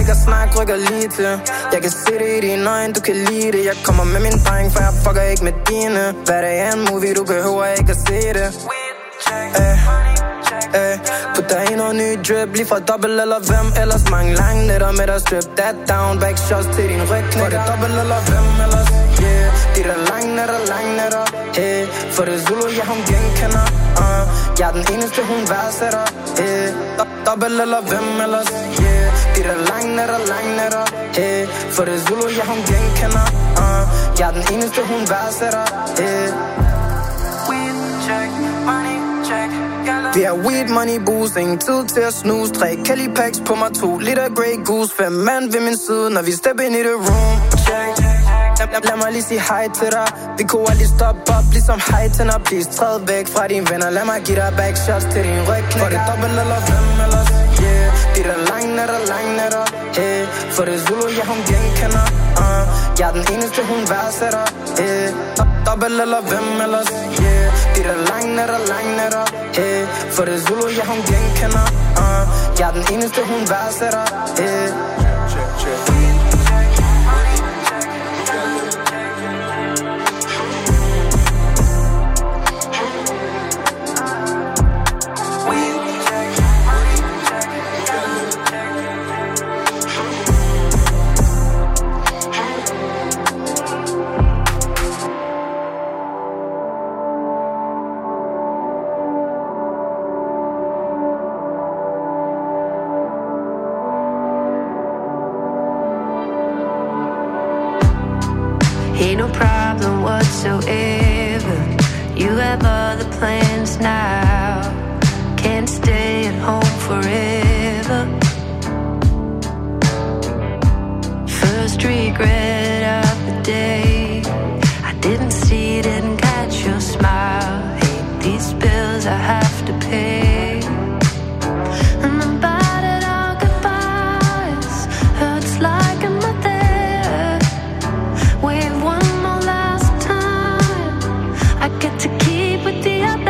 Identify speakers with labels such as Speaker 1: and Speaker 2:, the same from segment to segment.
Speaker 1: ikke at snakke, rykker lige til. Jeg kan se det i dine øjne, du kan lide det. Jeg kommer med min dreng, for jeg fucker ikke med dine. Hvad det er en movie, du behøver ikke at se det. Put dig i noget ny drip, lige fra dobbelt eller hvem. Ellers mange lange nætter med dig, strip that down. Back shots til din ryg, knækker. For det dobbelt eller hvem ellers, yeah. De der lange nætter, hey. For det Zulu, ja hun genkender, Jeg er den eneste hun værdsætter, hey. Dobbelt eller hvem ellers, yeah. De der lange nætter, hey. For det Zulu, ja hun genkender, Jeg er den eneste hun værdsætter, hey. Weed check, money check. Vi har weed, money, booze, ingen tid til at snuse. 3 Kelly packs på mig, 2 liter Grey Goose. 5 mand ved min side, når vi step ind i det room. Lad mig lige sige hej til dig. Vi kunne aldrig stoppe op, ligesom hej til dig. Please, træd væk fra dine venner. Lad mig give dig back shots til din ryg. For det dobbelt eller hvem ellers, yeah. De der lange nætter, hey. For det Zulu, ja hun genkender, Jeg er den eneste hun værdsætter, hey. Dobbelt eller hvem ellers, yeah. De der lange nætter, hey. For det Zulu, ja hun genkender, Jeg er den eneste hun værdsætter, hey.
Speaker 2: Ain't no problem whatsoever. You have other plans now. Can't stay at home forever. First regret of the day, I didn't see, didn't catch your smile. Hate these bills I have to pay. And I'm bad at all goodbyes. Hurts like I'm not there. Wave one more last time. I get to keep with the others.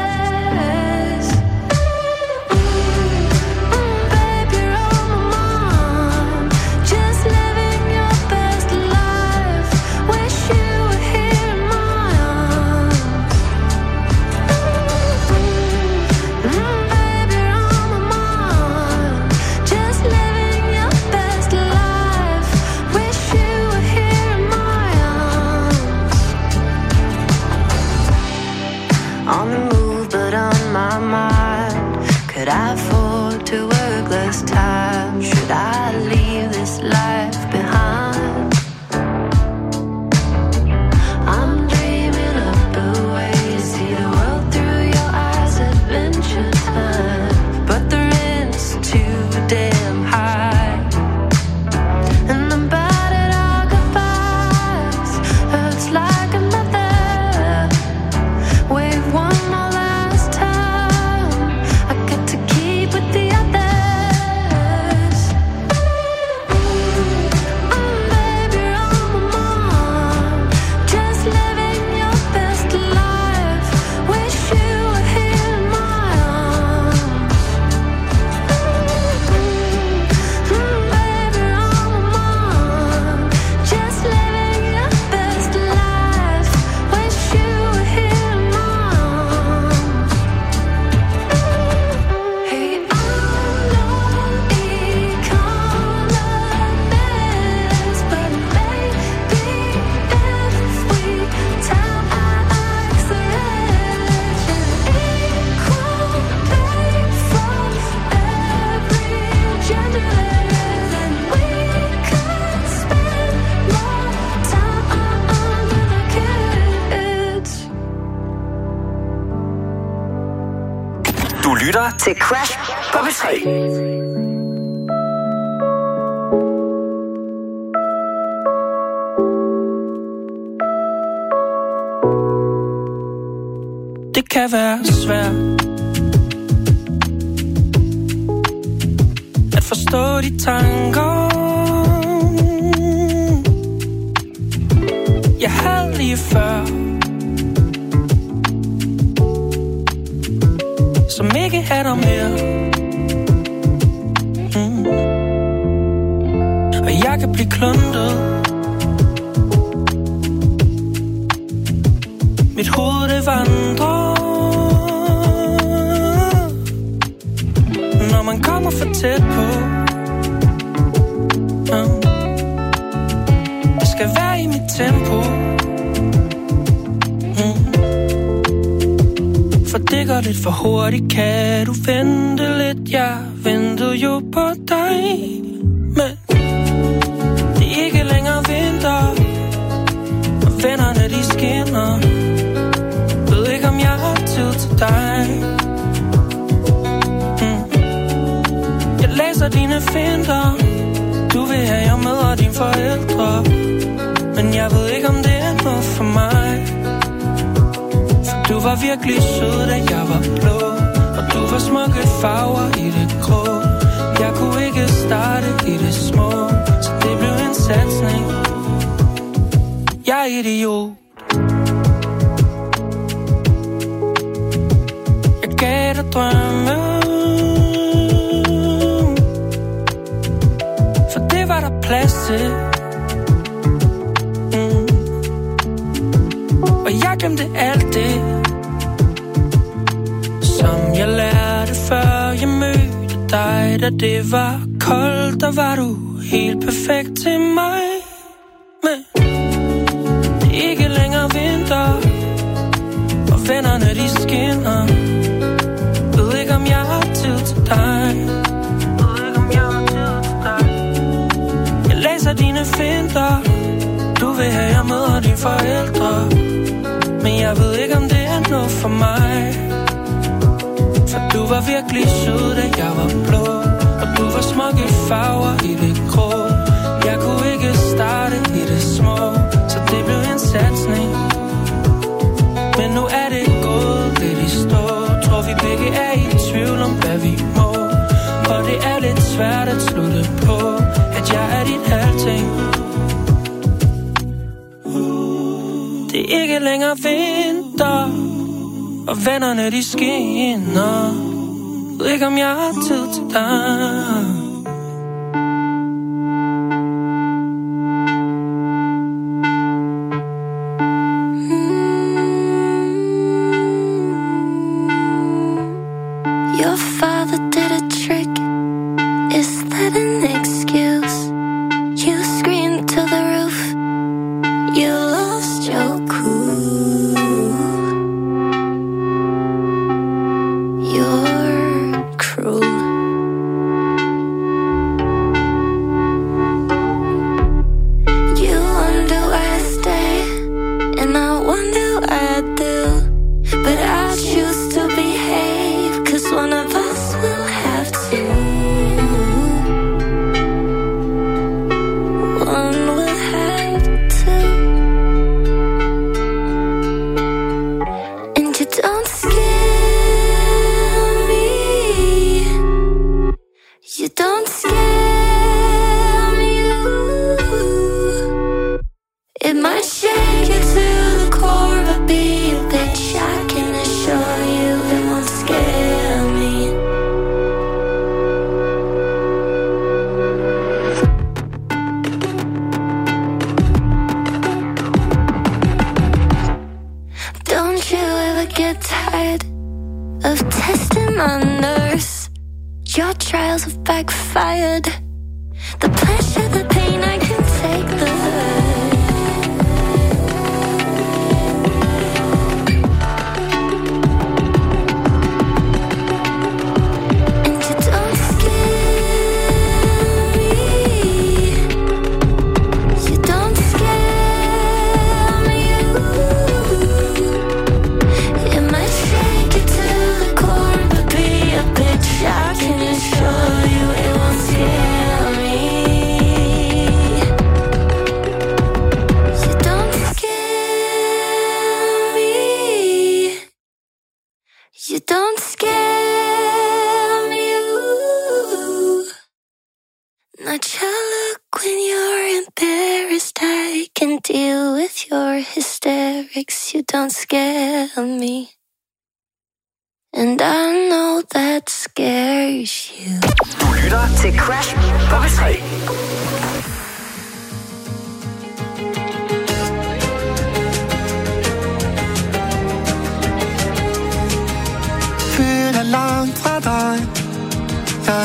Speaker 2: Babe, you're on my mind. Just living your best life. Wish you were here in my arms. Babe, you're on my mind. Just living your best life. Wish you were here in my arms. On the move, but on my mind. Could I afford to work less time? Should I leave this life behind? I'm dreaming of the way to see the world through your eyes, adventure time. But the rent's too damn high. And I'm bad at all goodbyes. Hurts like I'm not there. Wave one more last time. I get to keep with the others. Babe, you're on my mind. Just living your best life. Wish you were here in my arms. Babe, you're on my mind. Just living your best life. Wish you were here in my arms. Hey, I'm not economist, but maybe if we tap our acceleration, equal pay for every gender, then we could spend more time under the kids.
Speaker 3: Du lytter til Crash på P3.
Speaker 4: Det kan være svært at forstå de tanker, jeg havde lige før, som ikke er der mere. og jeg kan blive kluntet. Mit hoved det vandrer, når man kommer for tæt på. Det skal være i mit tempo. For det går lidt for hurtigt. Kan du vente lidt? Jeg ventede jo på dig, men det er ikke længere vinter, og vennerne de skinner. Ved ikke om jeg har tid til dig. Jeg læser dine finter. Du vil have jeg møder dine forældre, men jeg ved ikke om det er noget for mig. For du var virkelig sød, da jeg var blå, og du var smukke farver i det grå. Jeg kunne ikke starte i det små, så det blev en satsning. Jeg er idiot. Jeg gav dig drømme, for det var der plads til. Og jeg glemte alt det, som jeg lærte før jeg mødte dig. Da det var koldt, der var du helt perfekt til mig. Men det er ikke længere vinter, og vennerne de skinner. Ved ikke om jeg har tid til dig. Jeg læser dine finter. Du vil have jeg møder dine forældre, men jeg ved ikke om det er noget for mig. For du var virkelig sød, da jeg var blå, og du var smukke farver i det grå. Jeg kunne ikke starte i det små, så det blev en satsning. Men nu er det gået lidt i stå. Tror vi begge er i tvivl om hvad vi må, og det er lidt svært at slutte på, at jeg er dit alting. Det er ikke længere vinter, og vennerne de skinner. Ved ikke om jeg har tid til dig.
Speaker 2: Your father did a trick. Is that an excuse? You screamed to the roof. You lost your cool. You're cruel. You wonder why I stay, and I wonder why I do. But I choose to behave, 'cause one of us will have to. One will have to. And you don't scare me. You don't scare me. It might shake you to the core, but be a bitch. I can assure you it won't scare me. Don't you ever get tired of testing my nerves? Your trials have backfired. The pleasure, the pain, I can take the hurt. And you don't scare me. You don't scare me. It might shake you to the core, but be a bitch. I can assure you it won't scare me. You don't scare me. You don't scare me. Not your look when you're embarrassed. I can deal with your hysterics. You don't scare me. And I know that scares you.
Speaker 3: Du lytter til Crash på P3.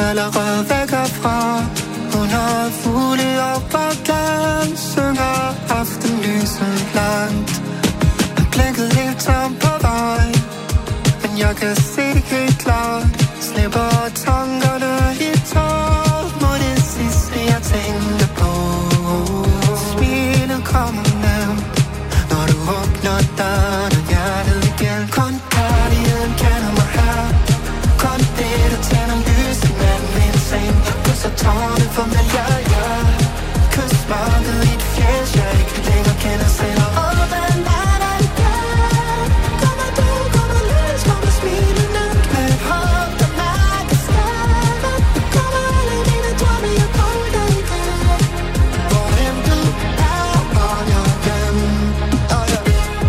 Speaker 5: allerede væk herfra. Under fugle og bakken synger aftenlyset langt. Han blinkede helt tom på vej, men jeg kan se det helt klart. Slipper tankerne i tål mod det sidste jeg tænkte på. Smilet kommer nemt, når du åbner døren og hjertet igen. Kun kærligheden kender mig her. Kun det der tænder lys i natten ved en seng. Kysser tårne for mig, ja, ja. Kys mørket i et fjæs, jeg ikke længere kender selv. Åben er der igen. Kommer du, kommer lys, kommer smilet nemt. Med et håb, der mærker skader. Kommer alle dine drømme, jeg kommer dig igen. Hvor end du er, og jeg hjem. Oh, ja.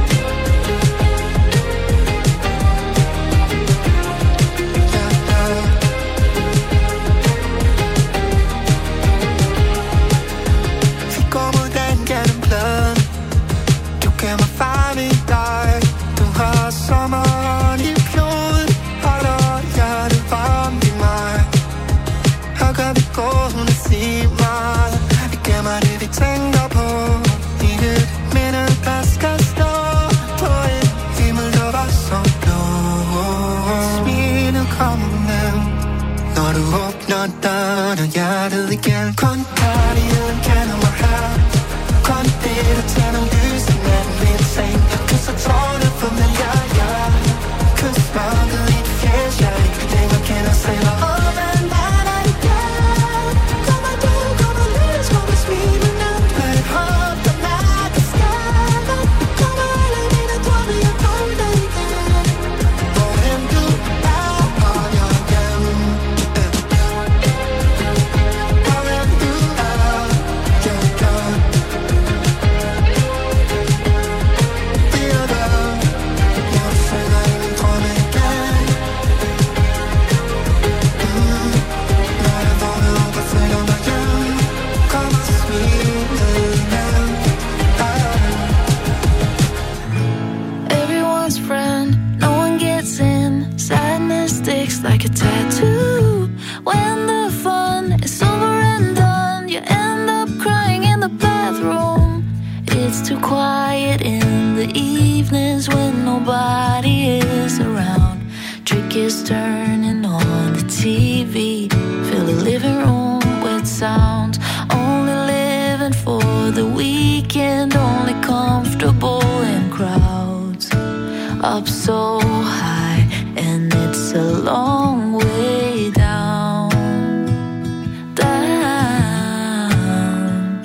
Speaker 5: Vi går mod den gennem pladen. Du kan mig farve i dig. Du har sommeren i blodet. Holder hjertet varmt i mig. Her kan vi gå uden at sige meget. Vi gemmer det vi tænker på i et minde, der skal stå på en himmel, der var så blå. Smilet kommer nemt, når du åbner døren og hjertet igen. Kun kærligheden kender mig her. Kun det der tænder lys i natten ved en seng. Kysser tårne for mig, ja, ja. Kys mørket i et fjæs, jeg ikke længere kender selv. Åben er der igen. Kommer du, kommer lys, kommer smilet nemt. Med et håb, der mærker skader. Kommer alle dine drømme, jeg kommer dig igen. Hvor end du er, og jeg hjem. Hvor end du er, jeg gør. Vi er der, når du synger i min drømme igen. Når jeg vågner op og føler mig hjem, kommer smilet nemt.
Speaker 2: Everyone's friend, no one gets in. Sadness sticks like a tattoo. When the fun is over and done, you end up crying in the bathroom. It's too quiet in the evenings when nobody is around. Trick is turning on the TV. Fill the living room with sound. Only living for the weekend. Only comfortable in crowds. Up so high, and it's a long way down. Down.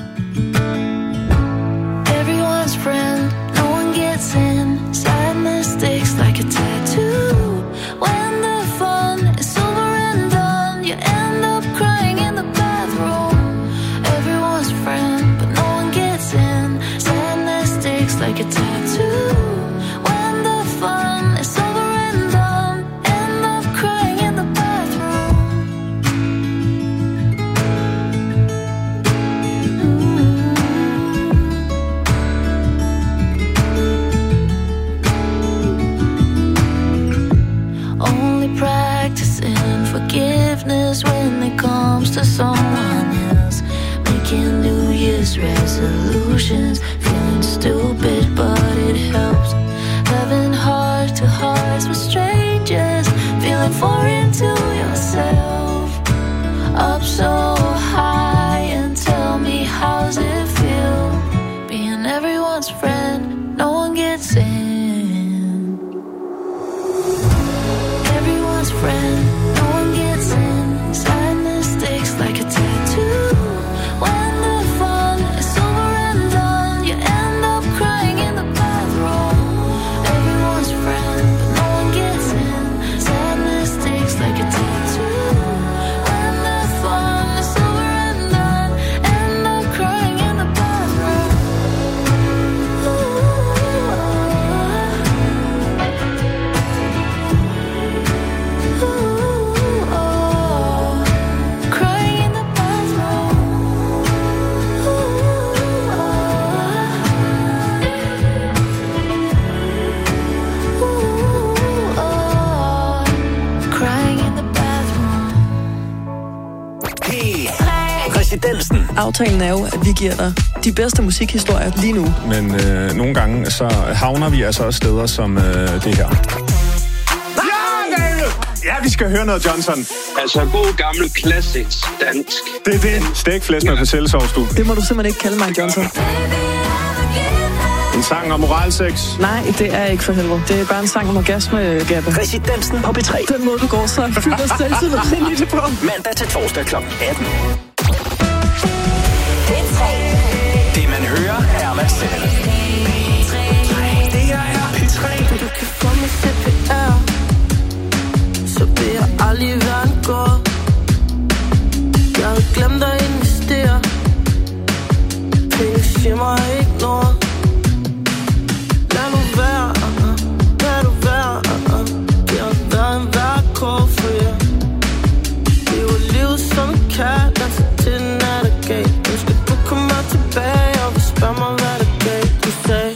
Speaker 2: Everyone's friend, no one gets in. Sadness sticks like a tattoo. When the fun is over and done, you end up crying in the bathroom. Everyone's friend, but no one gets in. Sadness sticks like a tattoo. When the fun is over and done, end up crying in the bathroom. Only practicing forgiveness when it comes to someone else. Making New Year's resolutions, feeling stupid but it helps. Having heart-to-hearts with strangers, feeling foreign to yourself. Up so high and tell me how's it feel? Being everyone's friend, no one gets in. Everyone's friend, no one gets in. Sadness sticks like a tattoo. When the fun is over and done, you
Speaker 6: aftalen er jo, at vi giver dig de bedste musikhistorier lige nu.
Speaker 7: Men nogle gange, så havner vi altså også steder som det her. Ja, vi skal høre noget Johnson.
Speaker 8: Altså god gammel classics dansk.
Speaker 7: Det er det. Stækflæsk med persillesovs, du.
Speaker 6: Det må du simpelthen ikke kalde mig, Johnson.
Speaker 7: En sang om moralsex.
Speaker 6: Nej, det er ikke for helvede. Det er bare en sang om orgasme, Gabbe.
Speaker 3: Residensen på P3.
Speaker 6: Den måde, du går så fylder selvtillid ind i det på.
Speaker 3: Mandag til torsdag kl. 18. Det man hører er man selv. Det her er P3.
Speaker 9: Du kan få mig CPR, så vil jeg aldrig være en gård. Jeg havde glemt at investere. Penge siger mig ikke noget. Lad nu være, lad nu være. Det har været en værkår for jer. Det var livet som en kat, danser til den nattergab. Nu skal du komme mig tilbage og spørge mig, hvad der gav. Du sagde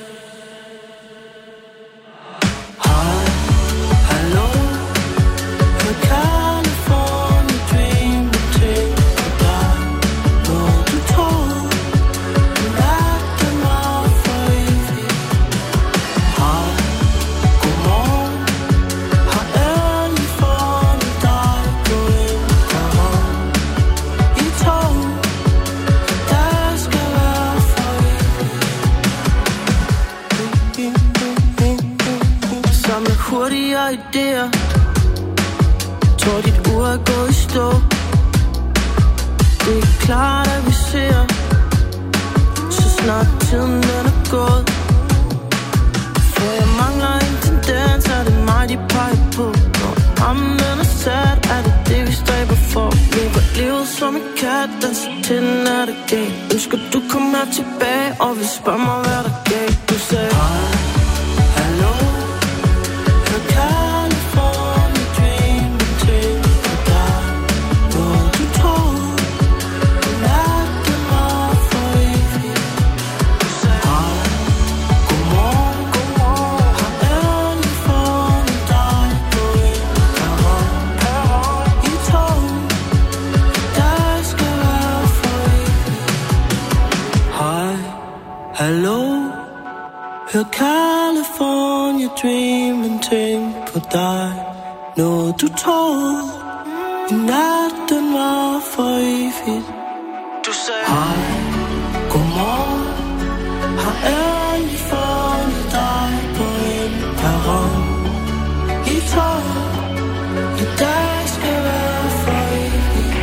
Speaker 9: idéer. Tror dit ur er gået i stå. Det er klart at vi ser, så snart tiden den er gået. For jeg mangler en tendens, er det mig de peger på. Når rammen den er sat, er det det vi stræber for. Lever livet som en kat, danser til den er det galt. Ønsker du komme her tilbage, og vil spørge mig hvad der galt. Du sagde hallo. Hallo, hør California Dreamin', tænk på dig. Noget du tog, i natten var for evigt. Du sagde hej, godmorgen. Har endelig fundet dig på en perron. I tog, i dag skal være for evigt.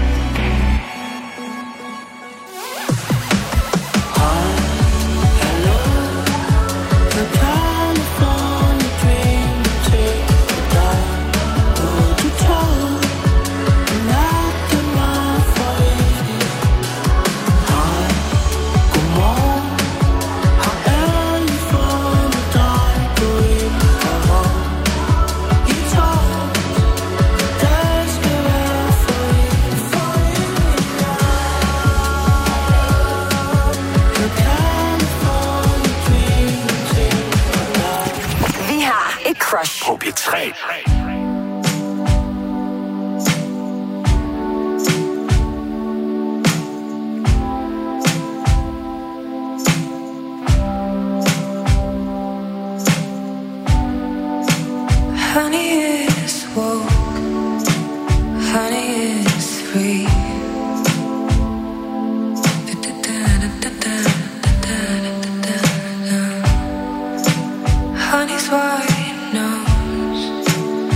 Speaker 3: Crush på P3.
Speaker 2: Honey is woke, honey is free. Honey's white nose,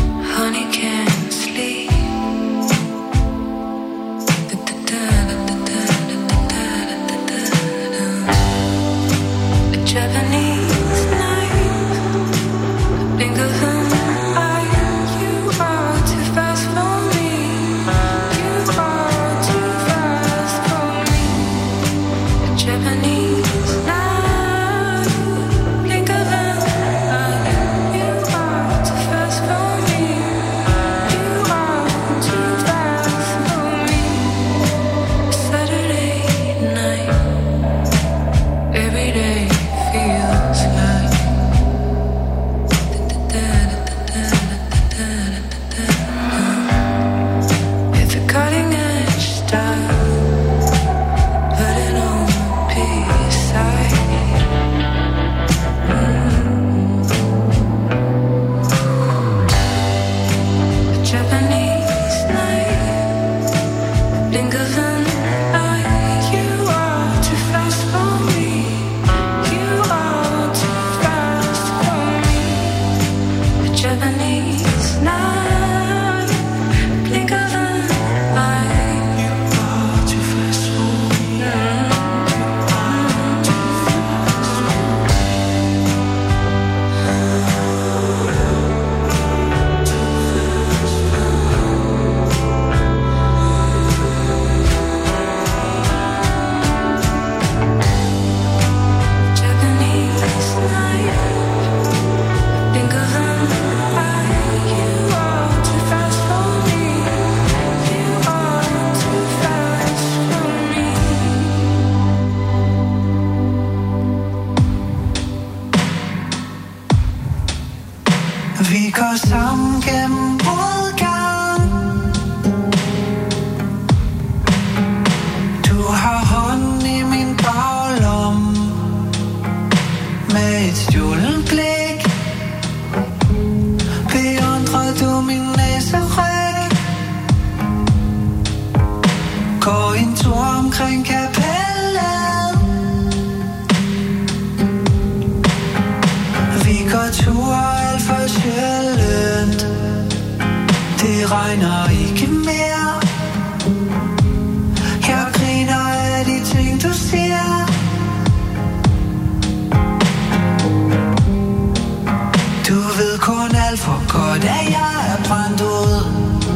Speaker 10: omkring kapellet. Vi går ture alt for sjældent. Det regner ikke mere. Jeg griner af de ting du siger. Du ved kun alt for godt, at jeg er brændt ud.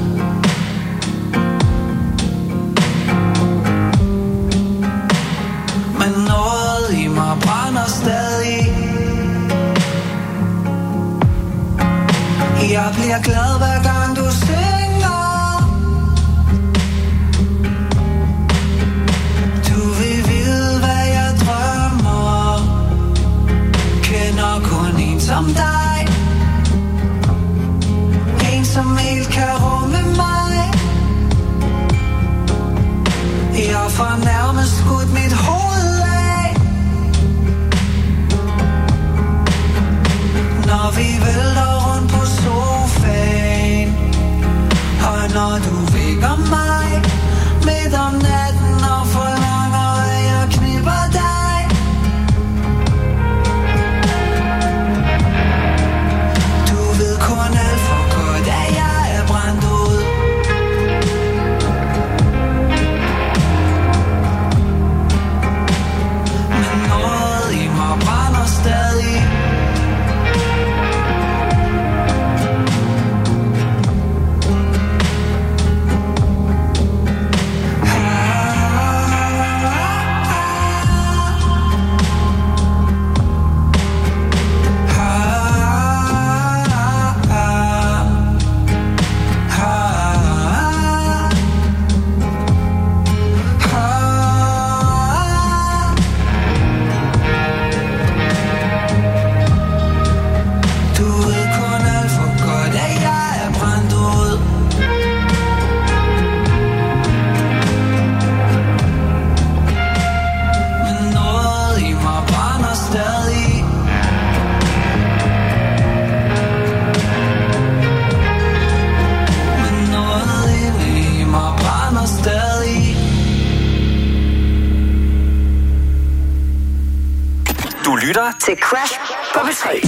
Speaker 10: Men noget i mig brænder stadig. Jeg bliver glad hver gang du synger. Du vil vide hvad jeg drømmer. Kender kun en som dig. En som helt kan rumme mig. Jeg får nærmest skudt mit hoved af. Når vi vælter rundt på sofaen. Og når du vækker mig midt om natten og forlanger at jeg knipper dig. Du ved kun alt for godt at jeg er brændt ud. Men noget i mig brænder stadig.
Speaker 3: Til Crash på P3.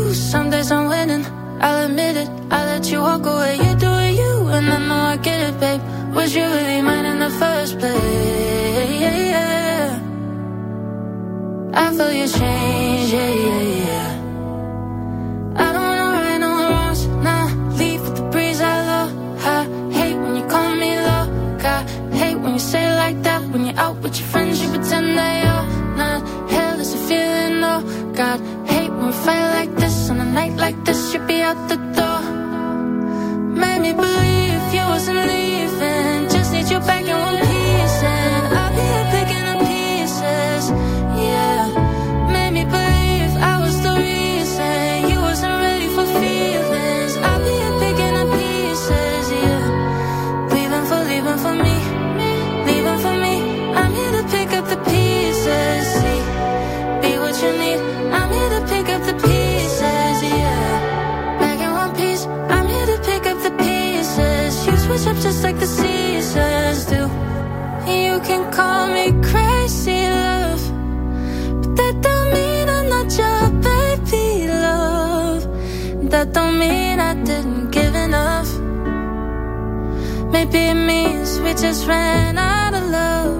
Speaker 9: lose, some days I'm winning. I'll admit it, I let you walk away. You do it, you, and I know I get it, babe. Was you really mine in the first place? I feel you change, yeah. I don't wanna right no wrongs, nah. Leave with the breeze, I love. I hate when you call me low. I hate when you say it like that. When you're out with your friends, you pretend that you're not. Hell is a feeling, oh God. Hate when we fight like this. On a night like this, you'd be out the door. Made me believe you wasn't leaving. Just need you back in one piece, and I'll be here picking up pieces. Yeah, made me believe I was the reason you wasn't ready for feelings. I'll be here picking up pieces. Yeah, leaving for me, leaving for me. I'm here to pick up the pieces. See, be what you need. I'm here to pick up the pieces. Yeah, back in one piece. I'm here to pick up the pieces. You switch up just like the seasons do. You can call me crazy, love, but that don't mean I'm not your baby, love. That don't mean I didn't give enough. Maybe it means we just ran out of love.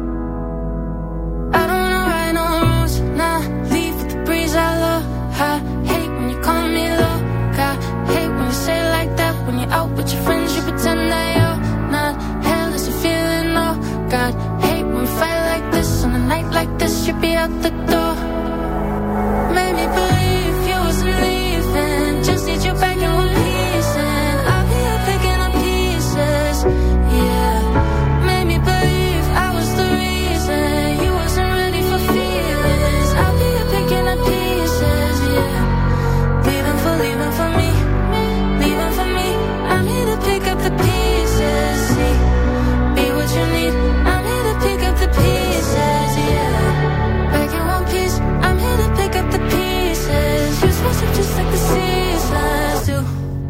Speaker 9: I don't wanna right no wrongs, nah. Leave with the breeze, I love. I hate when you call me low. I hate when you say it like that. When you're out with your friends, you pretend that you're not. Hell is a feeling, oh God. Hate when we fight like this. On a night like this, you'd be out the door. Made me believe you wasn't leaving. Just need you back in one piece, and I'll be here picking up pieces. Yeah, made me believe I was the reason you wasn't ready for feelings. I'll be here picking up pieces. Yeah, leaving for me, leaving for me. I'm here to pick up the pieces. See, be what you need. I'm here to pick up the pieces. Yeah, back in one piece. I'm here to pick up the pieces. You switch up just like the seasons do.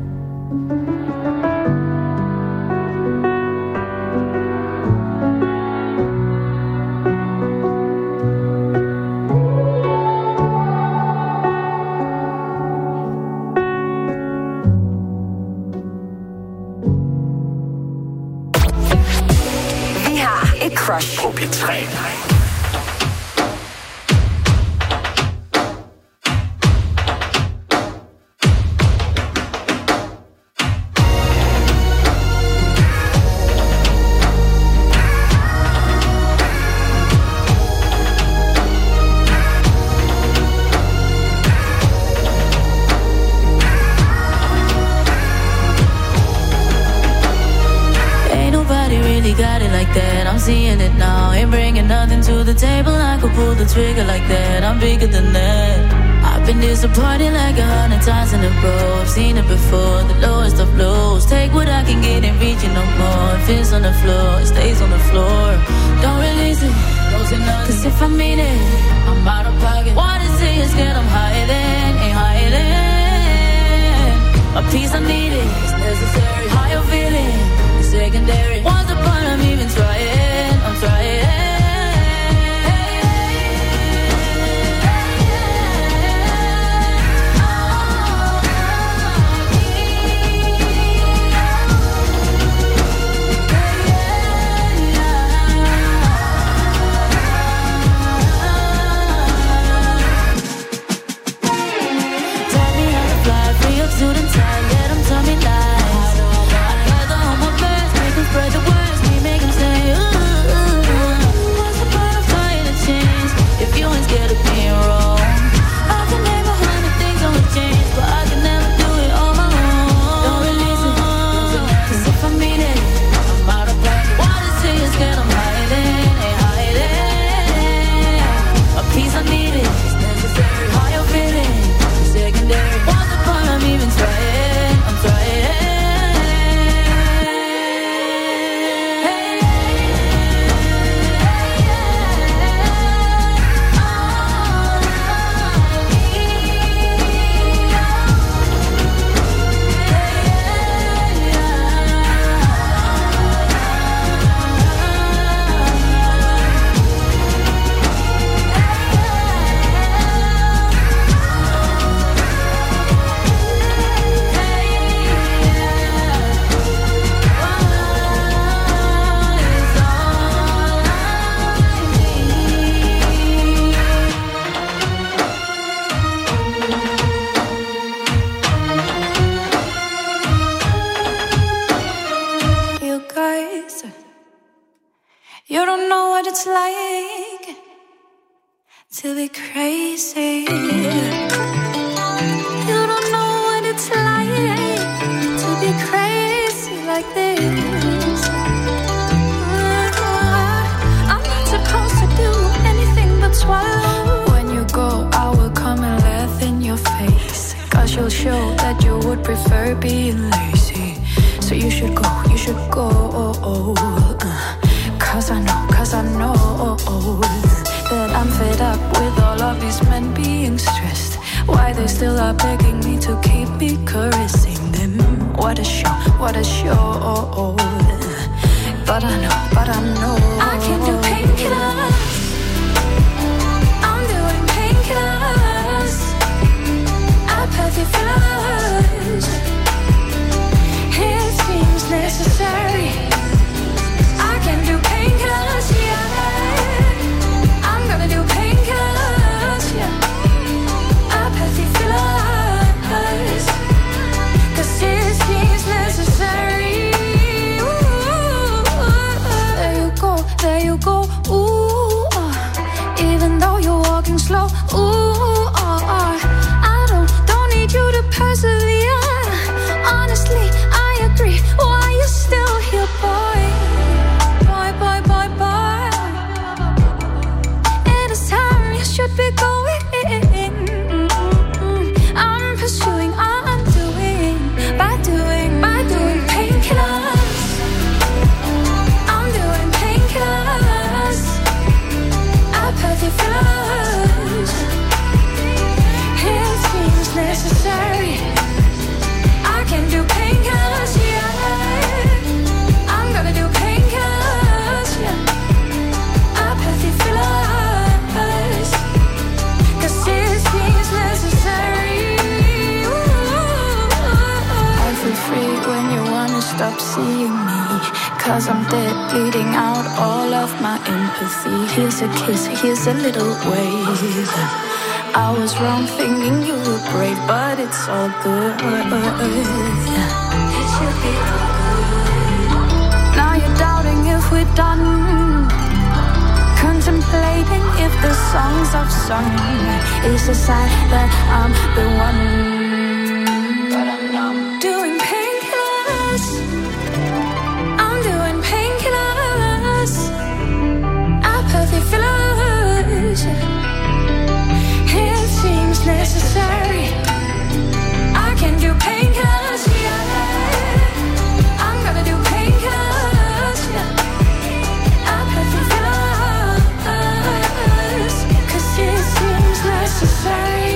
Speaker 11: Vi har et crush
Speaker 3: på P3.
Speaker 9: Ain't nobody really got it like that. I'm seeing it now. Ain't bringing nothing to the table. I could pull the trigger like that. I'm bigger than that. I've been disappointed like 100 times in a row. I've seen it before, the lowest of lows. Take what I can get and reach it no more. If it's on the floor, it stays on the floor. Don't release it, cause if I mean it, I'm out of pocket. Wanna see is get I'm hiding, ain't hiding. A piece I need it, it's necessary. How you feeling? It's secondary. Once upon I'm even trying, I'm trying. Spread the words, we make them say, ooh. What's the point of trying to change if you ain't scared of being wrong? I can name 100 things I would change, but I can never do it on my own. Don't release it, cause if I mean it, I'm out of pocket. Wanna see you scared, I'm hiding, ain't hiding. A piece I need it, it's necessary. How you feeling? Secondary. Once upon I'm even trying.
Speaker 2: it's like to be crazy. You don't know what it's like to be crazy like this. I'm not supposed to do anything but swallow. When you go, I will come and laugh in your face, 'cause you'll show that you would prefer being lazy. So you should go, Cause I know that I'm fed up with all of these men being stressed. Why they still are begging me to keep me caressing them. What a show. But I know I can do painkillers. I'm doing painkillers. Apathy fillers. It seems necessary. I can do painkillers, yeah. I'm gonna do painkillers, yeah. Apathy fillers. 'Cause it seems necessary. Ooh, there you go, ooh, even though you're walking slow, ooh, I don't need you to persevere. Honestly, I agree. Why you still here, boy? It is time you should be going. I'm pursuing, I'm doing, by doing painkillers. I'm doing painkillers. Apathy fillers. It seems necessary. I can do painkillers, yeah. I'm gonna do painkillers, yeah. Apathy fillers. 'Cause it seems necessary. Ooh. I feel free when you wanna stop seeing me, 'cause I'm dead, bleeding out all of my empathy. Here's a kiss, here's a little wave. I was wrong thinking you were great, but it's all good. It should be all good. Now you're doubting if we're done, contemplating if the songs I've sung is a sign that I'm the one. But I'm not doing painkillers. I'm doing painkillers. Apathy fillers. It seems necessary. I can do painkillers, yeah. I'm gonna do painkillers, yeah. Apathy fillers. 'Cause it seems necessary.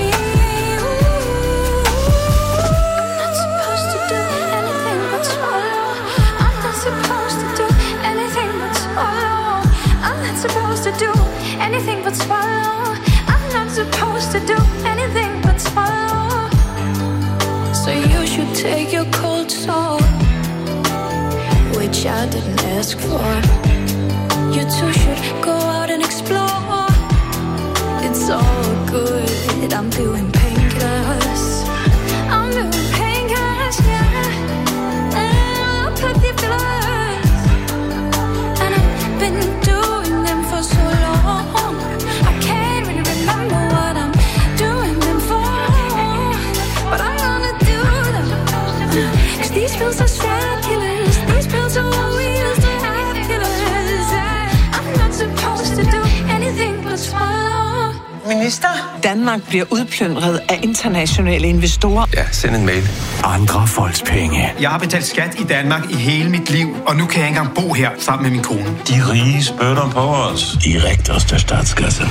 Speaker 2: I'm not supposed to do anything but swallow. I'm not supposed to do anything but swallow. I'm not supposed to do anything but swallow. I'm not supposed to do anything but swallow. So you should take your cold soul, which I didn't ask for. You two should go out and explore. It's all good. I'm doing painkillers. I'm doing painkillers, yeah. Apathy fillers. And I've been doing them for so long. I can't really remember what I'm doing them for, but I'm gonna do them. 'Cause these pills are strap killers. These pills are what we used to have killers. I'm not supposed to do anything but swallow.
Speaker 12: Minister? Danmark bliver udplyndret af internationale investorer.
Speaker 13: Ja, send en mail.
Speaker 14: Andre folks penge.
Speaker 15: Jeg har betalt skat i Danmark i hele mit liv, og nu kan jeg ikke engang bo her sammen med min kone.
Speaker 14: De rige spytter på os. I rigtigste statskasse.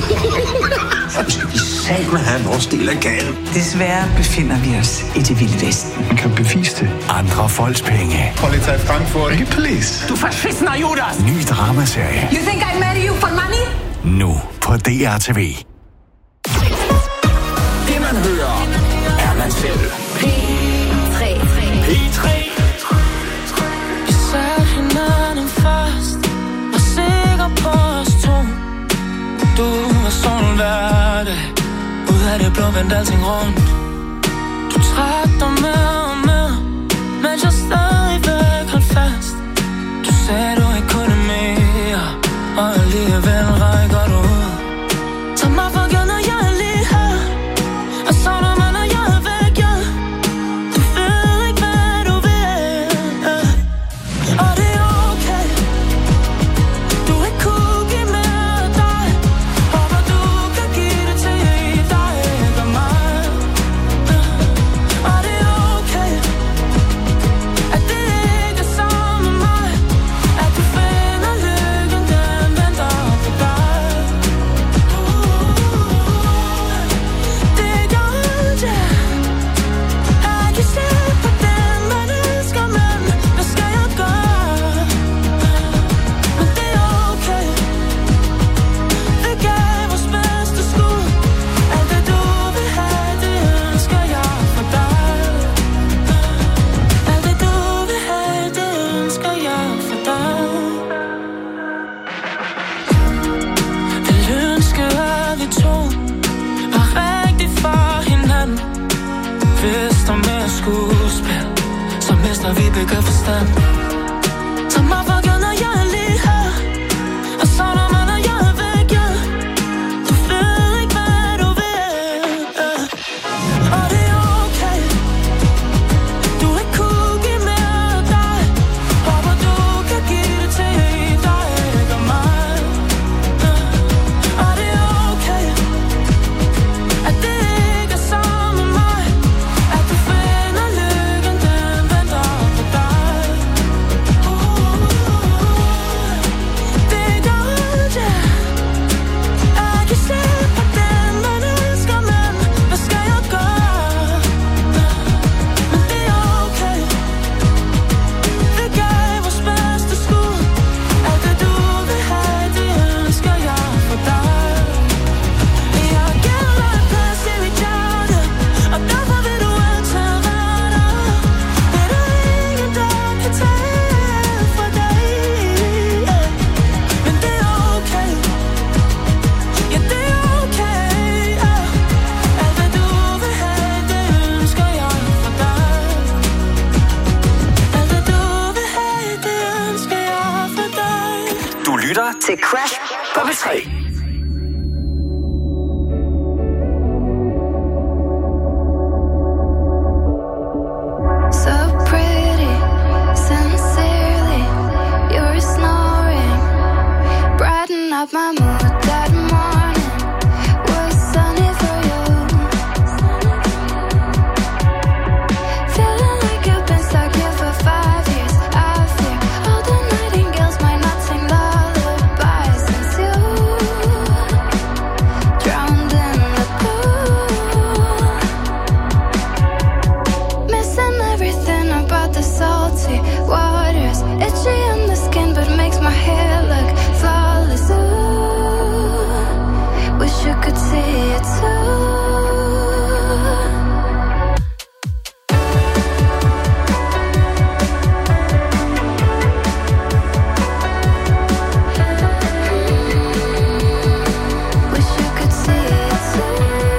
Speaker 15: Vi sagde, have vores del af gaden.
Speaker 12: Desværre befinder vi os i det vilde vesten.
Speaker 14: Man kan bevise det. Andre folks penge.
Speaker 15: Polizei Frankfurt.
Speaker 14: Hey, please.
Speaker 12: Du verschissener Judas!
Speaker 14: Ny dramaserie.
Speaker 12: You think I marry you for money?
Speaker 14: Nu på DRTV.
Speaker 3: Det man hører, er man selv.
Speaker 2: P3.
Speaker 4: Vi satte hinanden først, var sikker på os to. Du var sådan hver dag, ud af det blå vendte alting rundt. Du trak dig med og med, mens jeg stadigvæk holdt fast. Du sagde du ikke kunne mere, og jeg fester med skuespil, så mister vi begge forstand. Tag mig for givet, når jeg er lige her, og savner mig, når jeg er væk, ja. Du ved ikke, hvad du vil, og det er okay. Du er ikke kunne give mere af dig. Håber du kan give det til dig, ikke mig. Og det er okay, at det ikke er sammen med mig. At du finder lykken, den venter på dig. Det er godt, ja. Jeg kan se på den, man elsker, men hvad skal jeg gøre? Men det er okay. Vi gav vores bedste skud. Alt det du vil have, det ønsker jeg for dig. Jeg giver dig plads i mit hjerte, og derfor vil du altid være der. Det er der ingen, der kan tage fra dig. Men det er okay. Ja, det er okay. Alt det du vil have, det ønsker jeg for dig. Alt det du vil have, det ønsker jeg for dig.
Speaker 3: Du lytter
Speaker 11: Til Crash på P3.
Speaker 2: So pretty, sincerely, you're snoring. Brighten up my mood that morning. Was sunny for you. Feeling like you've been stuck here for 5 years. I fear all the nightingales might not sing lullabies since you drowned in the pool. Missing everything about the salty waters. Itchy on the skin but makes my hair look flawless. Ooh, wish you could see it too. Wish you could see it too.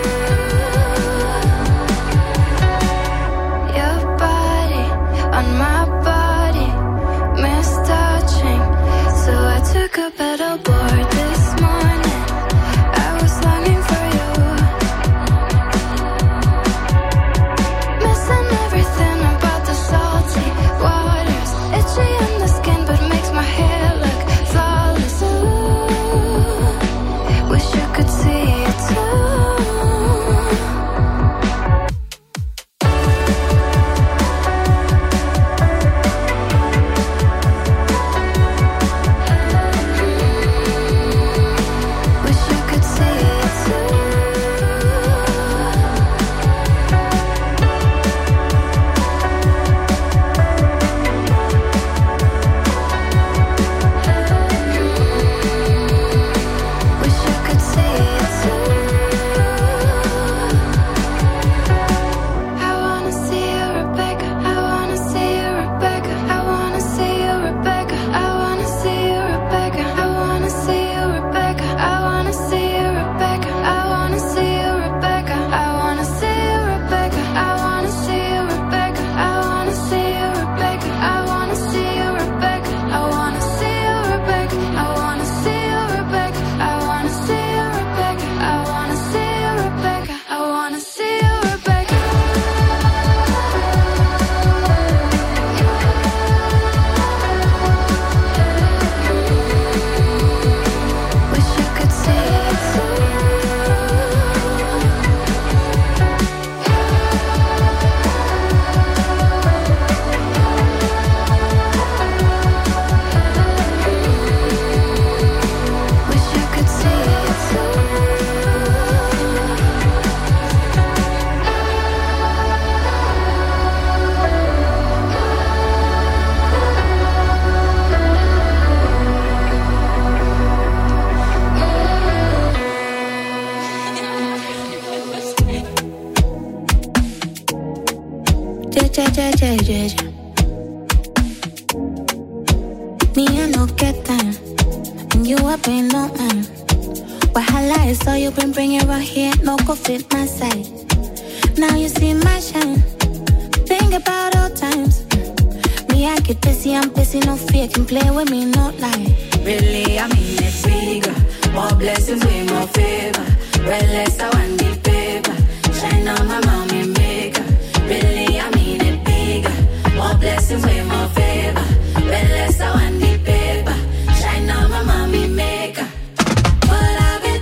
Speaker 2: Your body on my body, mistouching. So I took a pedal board this morning. I was longing for you. Missing everything about the salty waters. Itchy on the skin but makes my hair look flawless. Ooh, wish you could see it too. Wish you could see it too. Wish you could see it too. I wanna see you, Rebecca. I wanna see you, Rebecca. I wanna see you, Rebecca. I wanna see you, Rebecca. I wanna see you, Rebecca. I wanna see you, Rebecca. I wanna see you, Rebecca. I wanna see you, Rebecca. I wanna see you, Rebecca. I wanna see you, Rebecca. I wanna see you, Rebecca. I wanna see you, Rebecca. I wanna see you, Rebecca. I wanna see you, Rebecca. I wanna see you, Rebecca. I wanna see you, Rebecca. Wish you could see it too. Wish you could see it too.
Speaker 13: Me, I no get time. And you up ain't no man. Wahala is all you been bringing right here. No go fit my side. Now you see my shine. you can play with me, no lie.
Speaker 16: Really, I mean it bigger. More blessings with more favor. Red less I want the paper. Shine on my mommy maker. Really, I mean it bigger. More blessings with more favor. Red less I want the paper. Shine on my mommy maker. What I've been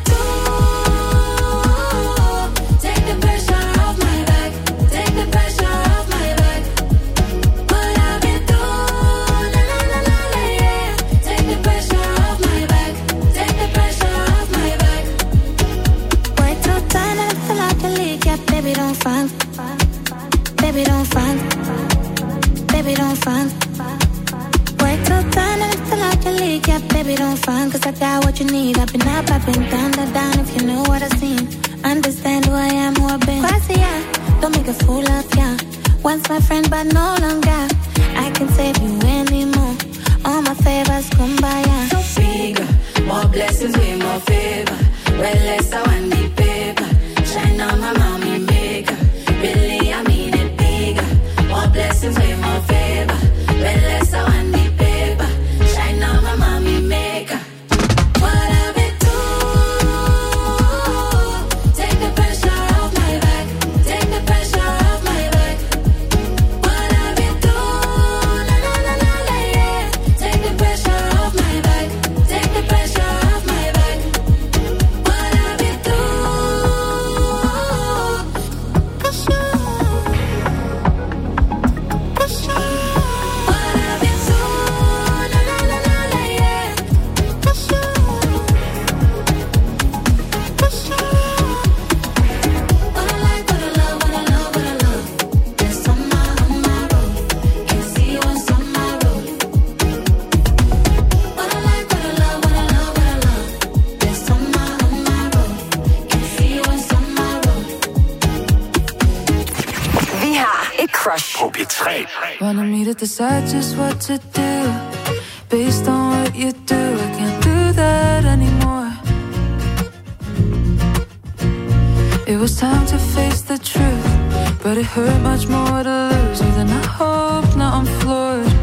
Speaker 16: through. Take the pressure off my back. Take the pressure off my back. What I've been through. La la la la la yeah. Take the pressure off my back. Take the pressure off my back.
Speaker 13: Work too tight and I feel like a leak. Yeah, baby, don't front. Baby, don't front. Baby, don't front. Work too tight and I feel like a leak. Yeah, baby, don't front. Cause I got what you need. I've been up, I've been down, down. If you knew what I've seen, understand who I am, who I've been. Classy, yeah. Don't make a fool of ya. Once my friend, but no longer. I can save you anymore. All my favors, kumbaya.
Speaker 16: So bigger. More blessings with more favor. Red less I want the paper. Shine on my mommy maker. Really, I mean it bigger. More blessings with more favor. Red less I want the paper. Shine on my mommy maker. What I've been through. Take the pressure off my back. Take the pressure off my back. What I've been through. La la la la la yeah. Take the pressure off my back. Take the pressure off my back. What I've been
Speaker 3: På P3.
Speaker 17: Wanted me to decide just what to do based on what you do. I can't do that anymore. It was time to face the truth, but it hurt much more to lose you than I hoped. Now I'm floored.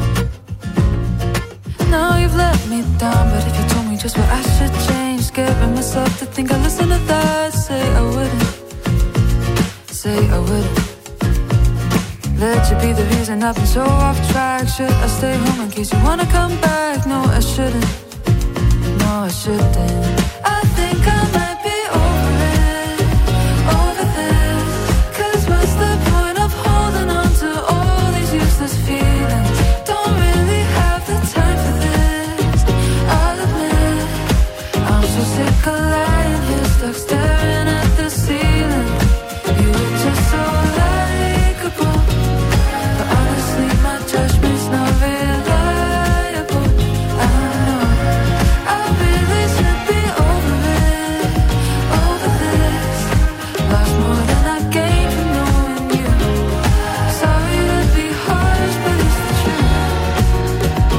Speaker 17: Now you've let me down, but if you told me just what I should change, scaring myself to think I'd listen to that. Say I wouldn't. Say I wouldn't. Let you be the reason I've been so off track. Should I stay home in case you wanna come back? No, I shouldn't. No, I shouldn't. I think I might be over it, over this. Cause what's the point of holding on to all these useless feelings? Don't really have the time for this, I'll admit. I'm so sick of lying here, stuck staring at the ceiling. You were just so likeable. My judgment's not reliable. I know I really should be over it, over this. Lost more than I gained from knowing you. Sorry to be harsh, but it's the truth.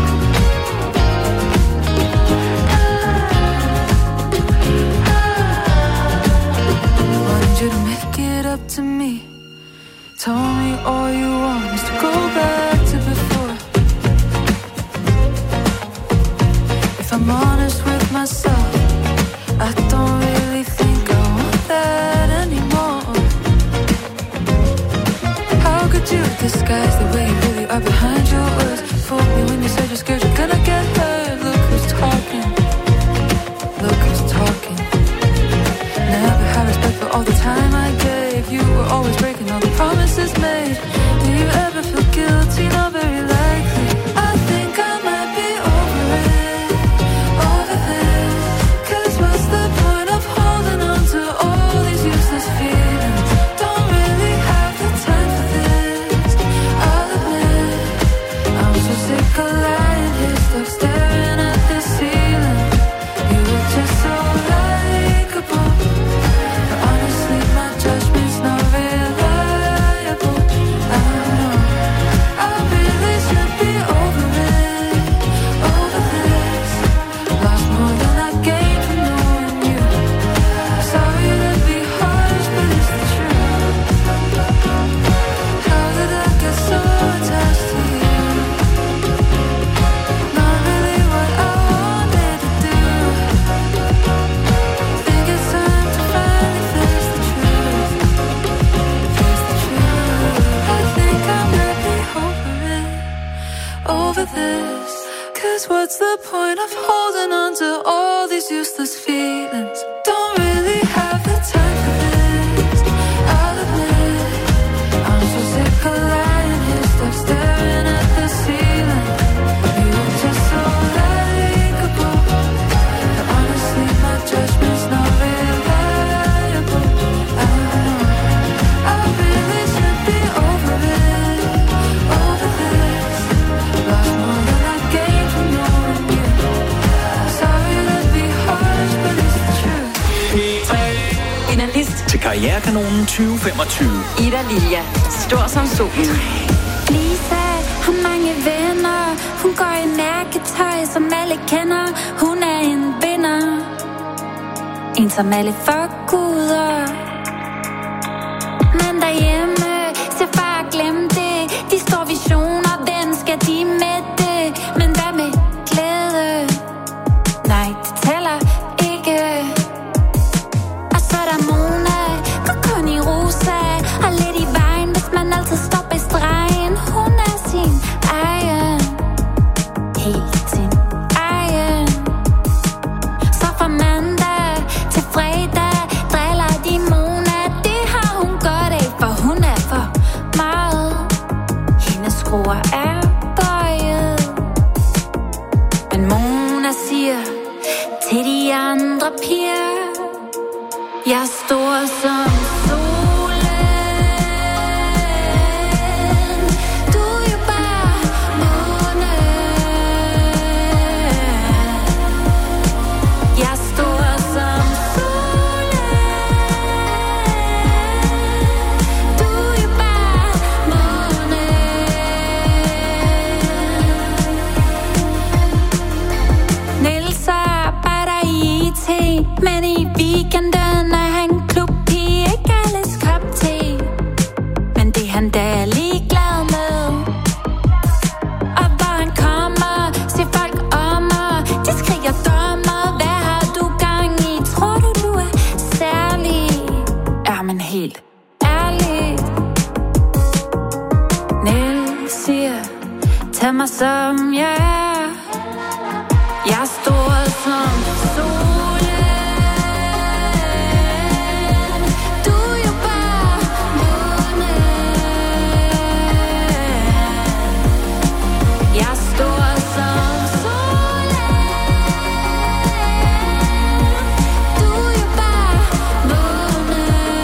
Speaker 17: Wanted you to make it up to me. Told me all you want is to go back to before. If I'm honest with myself, I don't really think I want that anymore. How could you disguise the way you really are behind your words? Fooled me when you said you're scared you're gonna get hurt. Look who's talking. Look who's talking. Never had respect for all the time I gave. You were always breaking all the promises made. Do you ever feel guilty? Not very likely. I think I might be over it, over this. Cause what's the point of holding on to all these useless feelings? Don't really have the time for this, I'll admit. I'm so sick of lying here, stuck staring at the ceiling. You were just so likeable, but honestly my judgment's not reliable. I know I really this. 'Cause what's the point of holding on to all these useless feelings? Don't really have the time for this. I'll admit, I'm so sick of lying here, stuck staring at the ceiling. You were just so likable, but honestly my judgment's not reliable. I know I really should be over it, over this. Lost more than I gained from knowing you. Sorry to be harsh, but it's the truth.
Speaker 3: Finalist til Karrierekanonen 2025.
Speaker 11: Ida Lilja, stor som solen.
Speaker 13: Lisa har mange venner. Hun går i mærketøj, som alle kender. Hun er en vinder. En som alle forguder. Men derhjemme, så bare glem det. De står visioner, den skal de med det. Men hvad med glæde? Nej, det tæller ikke. Og så er der Mona, går kun i rosa. Og lidt i vejen, hvis man altid står bag stregen. Hun er sin egen, helt sin egen. Så fra mandag til fredag driller de Mona. Det har hun godt af, for hun er for meget. Hendes skruer er bøjet. Men Mona siger til de andre piger: jeg står som solen. Du er jo bare månen. Jeg står som solen. Du er jo bare månen. Niels arbejder i IT, men i weekenden er han klubpige, ikke alles kop te. Men det er han da ligeglad med. Og hvor han kommer, ser folk om, og de skriger dommer. Hvad har du gang i? Tror du er særlig? Er man helt ærlig? Niels siger, tag mig som jeg er. Jeg står som solen. Du er jo bare månen. Jeg står som solen. Du er jo bare månen.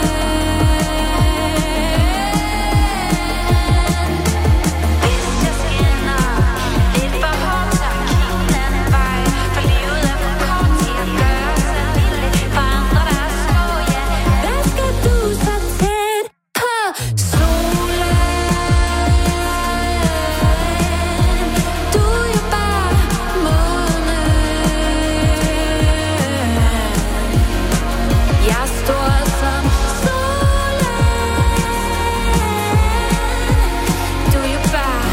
Speaker 13: Hvis jeg skinner lidt for hårdt, så kig den anden vej. For livet er for kort til at gøre sig lille for andre, der er små, ja. Hvad skal du så tæt på solen? Du er jo bare månen. Jeg står som solen. Du er jo bare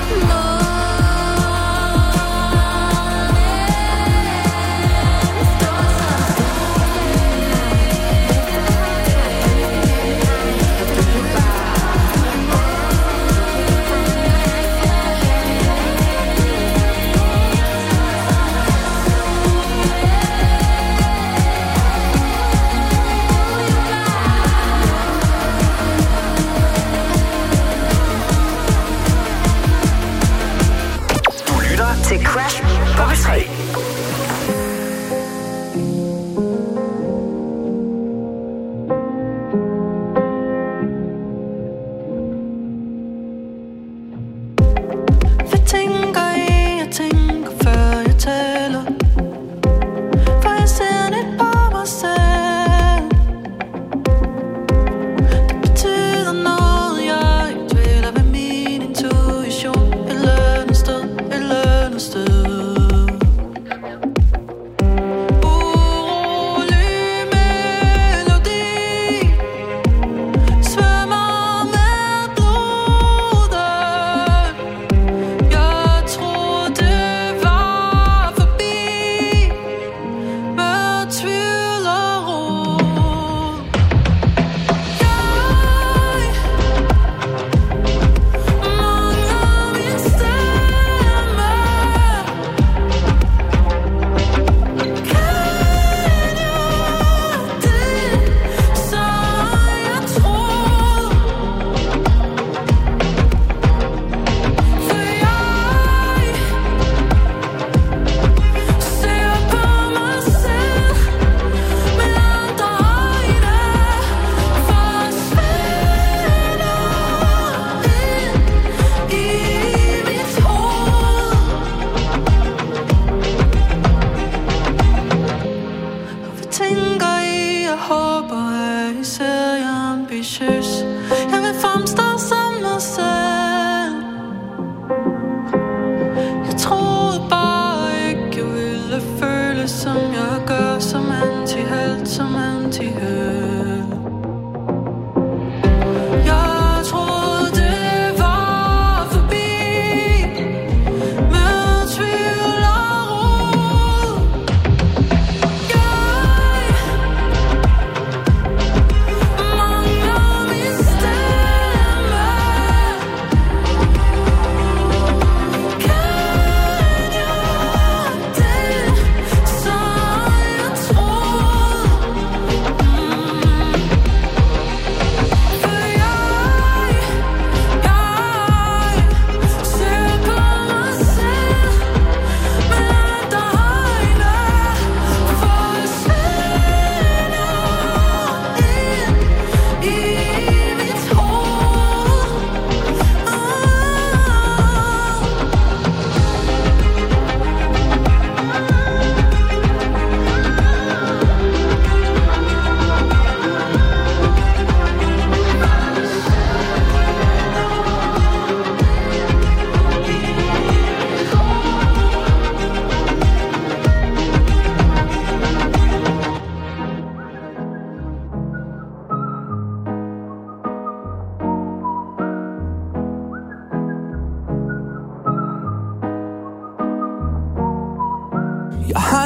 Speaker 3: Du lytter til Crash på P3.
Speaker 9: Hvad tænker I? Jeg tænker før jeg taler. For jeg ser lidt på mig selv. Det betyder noget, jeg ikke dvæler ved min intuition. Et eller andet sted, et eller andet sted.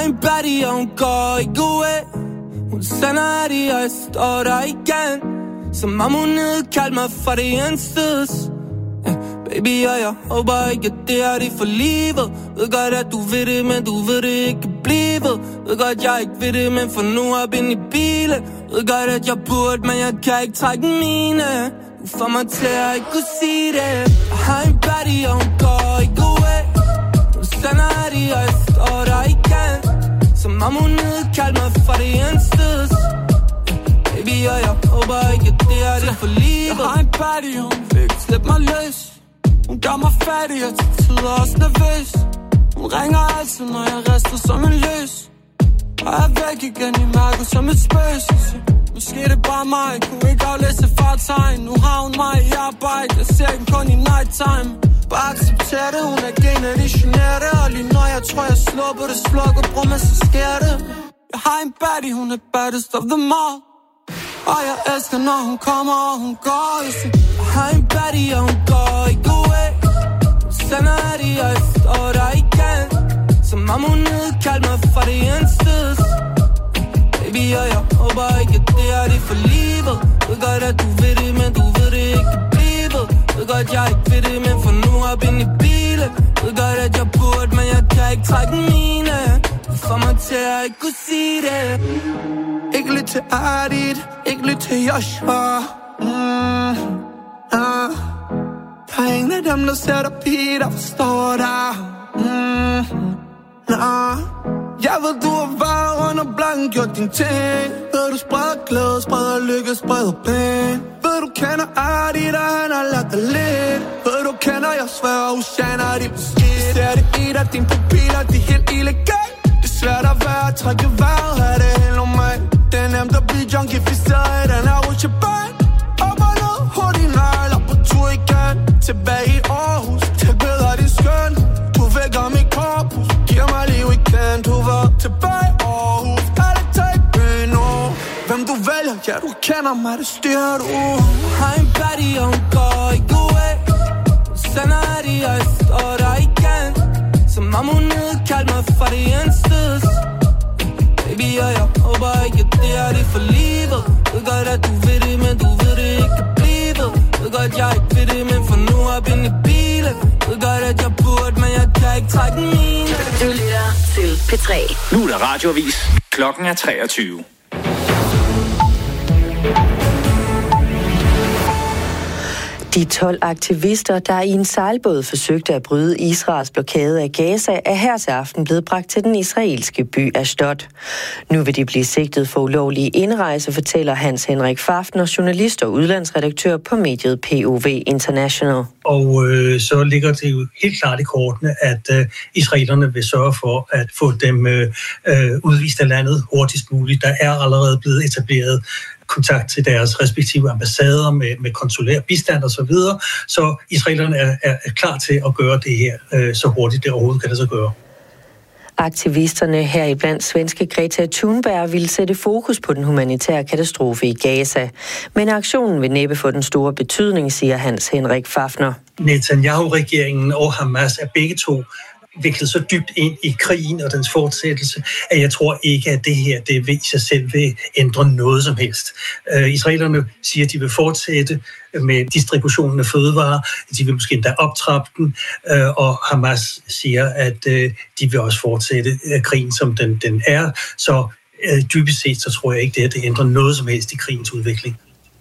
Speaker 4: har en baddie, og hun går ikke away. Hun sender det, og jeg står der igen. Som om hun nedkaldte mig for det eneste. Baby, og jeg håber ikke, at det er det for livet. Ved godt, at du ved det, men du ved det ikke blive. Ved godt, jeg ikke ved det, men for nu op ind i bilen. Ved godt, at jeg burde, men jeg kan ikke trække mine. Du får mig til at ikke kunne sige det. Jeg har en baddie, og hun går ikke away. Hun sender det, og jeg står der igen. Som om hun nedkaldte mig for det eneste. Baby, og jeg håber ikke, at det er det for livet. Jeg har en baddie, og hun vil ikke slippe mig løs. Hun gør mig fattig, og til tider også nervøs. Hun ringer altid, når jeg rister som en løs. Og jeg er væk igen i mørket som et spøgelse. Måske det bare mig, kunne ikke aflæse fartegn. Nu har hun mig i arbejde, jeg ser ikke kun i nighttime. Bare accepter det, hun er geneditioneret. Og lige når jeg tror jeg slår på det slukker, bror, men så sker det. Jeg har en baddie, hun er baddest of them all. Og jeg elsker, når hun kommer og hun går. Jeg har en baddie, og hun går ikke away. Hun sender det, og jeg står der igen. Som om hun nedkaldte mig for det eneste. Baby, og jeg håber ikke, at det er det for livet. Ved godt, at du ved det, men du ved det ikke blive. Ved godt, jeg ikke ved det, men for nu op ind i bilen. Ved godt, at jeg burde, men jeg kan ikke trække mine. Du får mig til at ikke kunne sige det. Ikke lyt til Adit, ikke lyt til Joshua. Der er ingen af dem, der sætter pige, der forstår dig. Jeg ved, du har været rundt og blankt gjort din ting. Ved du spreder glæde, spreder lykke, spreder penge. Ved du kender Adit, og han har lagt dig lidt. Ved du kender jeg svær, og Husana, de beskidt. Ser det i dig, dine papiler, de er helt illegalt. Det er svært at være, trække vejret, have det helt normalt. Det er nemt at blive junkificeret i den her rutsjebane. Op og ned, hurtigt nøgler på tur igen. Tilbage i Aarhus, tilbeder din skøn. Du vækker mit korpus, giver mig liv igen. Du var tilbage i Aarhus, alle tager i byen nu. Hvem du vælger, ja du kender mig, det styrer du. Har en baddie, og hun går ikke away. Hun sender det, og jeg står der igen. Som om hun nedkaldte mig for det eneste. Baby, og jeg håber ikke, at det er det for livet. Ved godt, at du ved det, men du ved det ikke blive. Ved godt, jeg ikke ved det, men for nu op ind i bilen. Ved godt, at jeg burde, men jeg kan ikke trække mine.
Speaker 11: Du lytter til P3.
Speaker 3: Nu er der radioavis. Klokken er 23.
Speaker 18: De 12 aktivister, der i en sejlbåd forsøgte at bryde Israels blokade af Gaza, er her til aften blevet bragt til den israelske by Ashdod. Nu vil de blive sigtet for ulovlige indrejse, fortæller Hans Henrik Fafner, journalist og udlandsredaktør på mediet POV International.
Speaker 19: Og så ligger det jo helt klart i kortene, at israelerne vil sørge for at få dem udvist af landet hurtigst muligt. Der er allerede blevet etableret kontakt til deres respektive ambassader med konsulær bistand og så videre. Så israelerne er klar til at gøre det her så hurtigt det overhovedet kan det så gøre.
Speaker 18: Aktivisterne heriblandt svenske Greta Thunberg ville sætte fokus på den humanitære katastrofe i Gaza. Men aktionen vil næppe få den store betydning, siger Hans Henrik Fafner.
Speaker 19: Netanyahu-regeringen og Hamas er begge to viklet så dybt ind i krigen og dens fortsættelse, at jeg tror ikke, at det her det ved sig selv vil ændre noget som helst. Israelerne siger, at de vil fortsætte med distributionen af fødevarer, de vil måske endda optrappe den, og Hamas siger, at de vil også fortsætte krigen, som den er. Så dybest set, så tror jeg ikke, det ændrer noget som helst i krigens udvikling.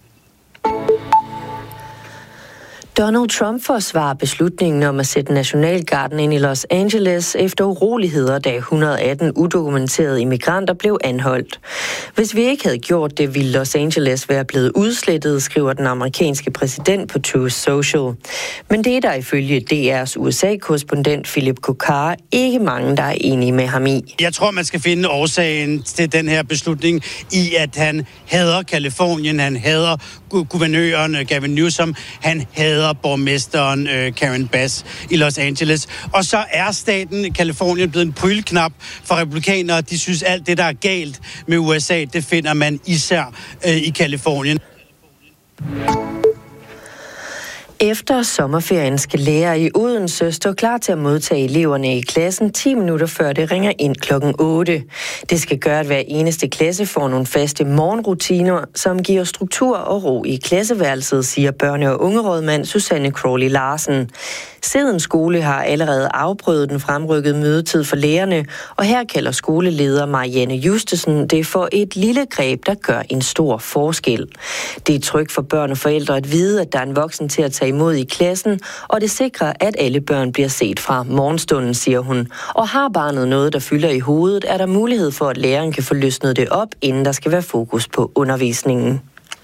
Speaker 18: Donald Trump forsvarer beslutningen om at sætte Nationalgarden ind i Los Angeles efter uroligheder, da 118 udokumenterede immigranter blev anholdt. Hvis vi ikke havde gjort det, ville Los Angeles være blevet udslettet, skriver den amerikanske præsident på Truth Social. Men det er der ifølge DR's USA-korrespondent Philip Kokar ikke mange, der er enige med ham i.
Speaker 20: Jeg tror, man skal finde årsagen til den her beslutning i, at han hader Kalifornien, han hader guvernøren Gavin Newsom, han hader borgmesteren Karen Bass i Los Angeles. Og så er staten Kalifornien blevet en prylknap for republikanere. De synes, alt det, der er galt med USA, det finder man især i Kalifornien.
Speaker 18: Efter sommerferien skal lærere i Odense stå klar til at modtage eleverne i klassen 10 minutter før det ringer ind klokken 8. Det skal gøre, at hver eneste klasse får nogle faste morgenrutiner, som giver struktur og ro i klasseværelset, siger børne- og ungerådmand Susanne Crawley Larsen. Seden skole har allerede afprøvet den fremrykkede mødetid for lærerne, og her kalder skoleleder Marianne Justesen det for et lille greb, der gør en stor forskel. Det er trygt for børn og forældre at vide, at der er en voksen til at tage imod i klassen, og det sikrer, at alle børn bliver set fra morgenstunden, siger hun. Og har barnet noget, der fylder i hovedet, er der mulighed for, at læreren kan få løsnet det op, inden der skal være fokus på undervisningen.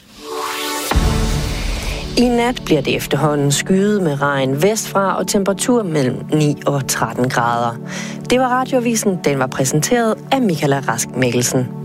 Speaker 18: I nat bliver det efterhånden skyet med regn vestfra og temperatur mellem 9 og 13 grader. Det var Radioavisen. Den var præsenteret af Michaela Rask Mikkelsen.
Speaker 3: Det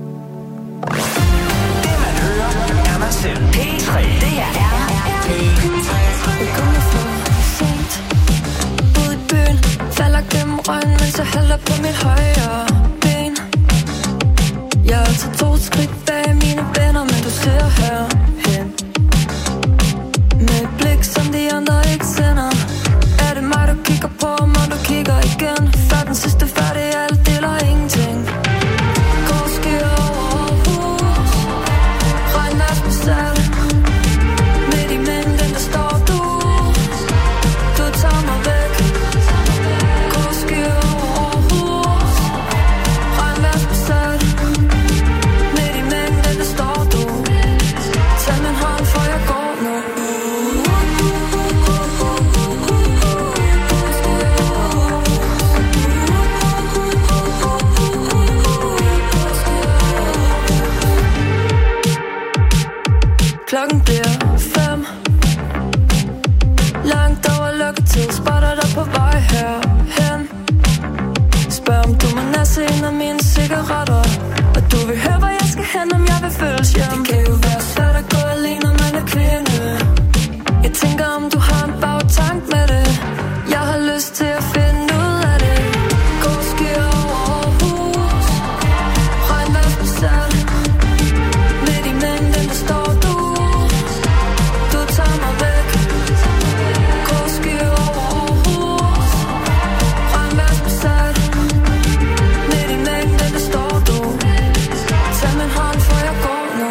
Speaker 3: man hører, er man selv. P3. Det er P3.
Speaker 17: Jeg kommer for sent ud i byen, falder gennem røgen, mens jeg hælder på mit højre ben. Jeg har taget 2 skridt bag mine venner, men du ser herhen med et blik, som de andre ikke sender. Er det mig, du kigger på, og du kigger igen? Før den sidste færdig, alt deler ingenting. Går skyer over hus, regn er specielt. Midt i mængden, der står du tager mig væk. Går skyer over hus, regn er specielt. Midt i mængden, der står du. Tag min hånd, for jeg går nu. Klokken bliver 5. Langt over lukketid, spotter dig på vej herhen. Spørg om du må næse en af mine cigaretter, og du vil høre, hvor jeg skal hen, om jeg vil følges hjem. Det kan jo være svært at gå alene, når man er kvinde. Jeg tænker, om du har en bagtank med det. Jeg har lyst til at finde ud af det. Gå skyer over hus, regn vær specielt. Midt i mængden, der står du tager mig væk. Gå skyer over hus, regn vær specielt. Midt i mængden, der står du. Tag min hånd, for jeg går nu.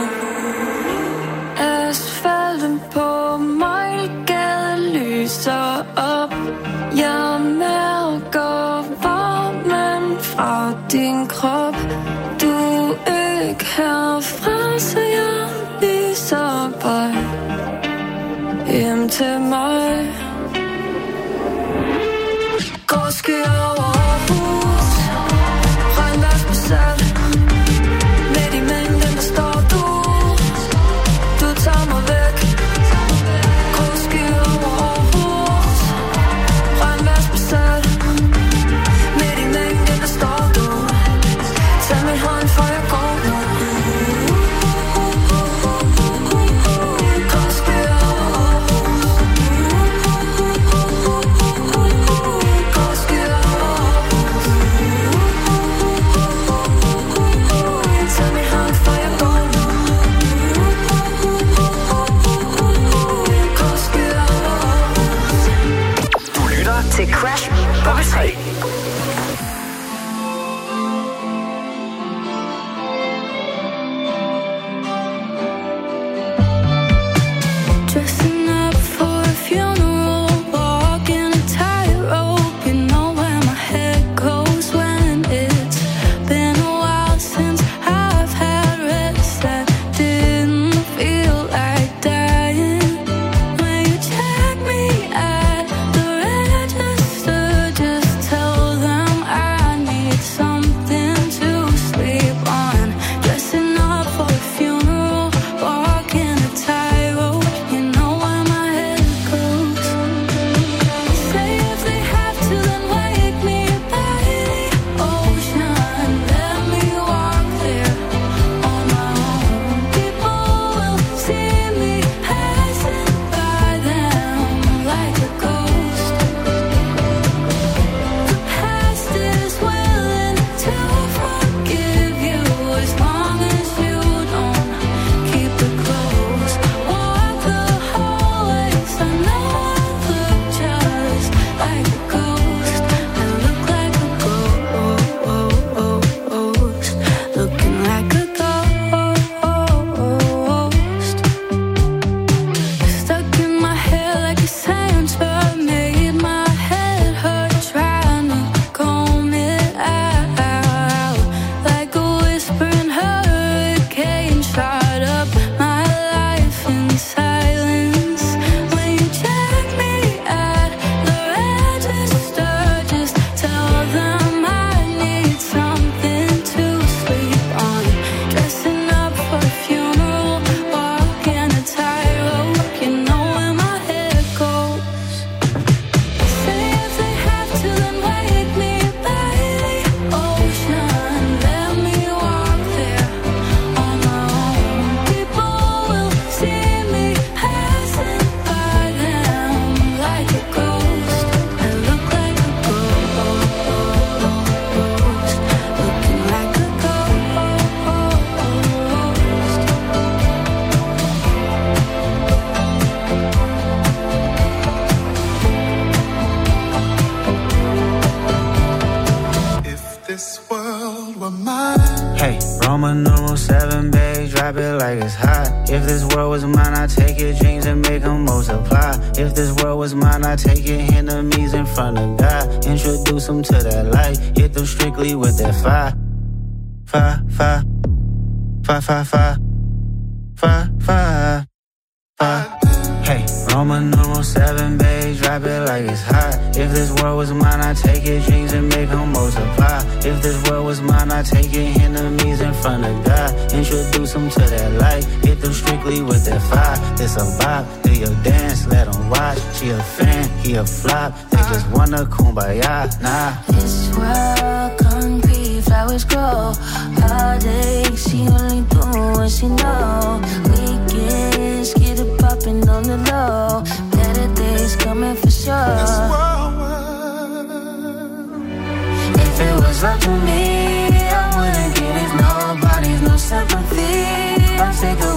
Speaker 17: Asfalten på Mejlgade lyser op. Jeg mærker varmen fra din krop. Du er ikke herfra, så jeg viser vej hjem til mig. Gå skyer over hus, regn vær specielt. Midt i mængden, der står du tager mig væk. Gå skyer over hus, regn vær specielt. Midt i mængden, der står du. Tag min hånd, for jeg går nu. Gå skyer over
Speaker 21: Roman numeral 7, babe, drop it like it's hot. If this world was mine, I'd take your dreams and make them multiply. If this world was mine, I'd take your enemies in front of God. Introduce them to that light, hit them strictly with that fire. Fire, fire, fire, fire, fire, fire, fire, fire. Hey, Roman numeral 7, babe, drop it like it's hot. If this world was mine, I'd take your dreams and make them multiply. If this world was mine, I'd take your enemies in front of God. Introduce them to that light, hit them strictly with that fire. This a vibe, do your dance, let them watch. She a fan, he a flop, they just wanna kumbaya, nah.
Speaker 2: This world concrete, flowers grow. Heartache, she only do what she know. Weekends, get it poppin' on the low. Better days coming for sure. If it was up to me, I wouldn't give nobody no sympathy. I'll take a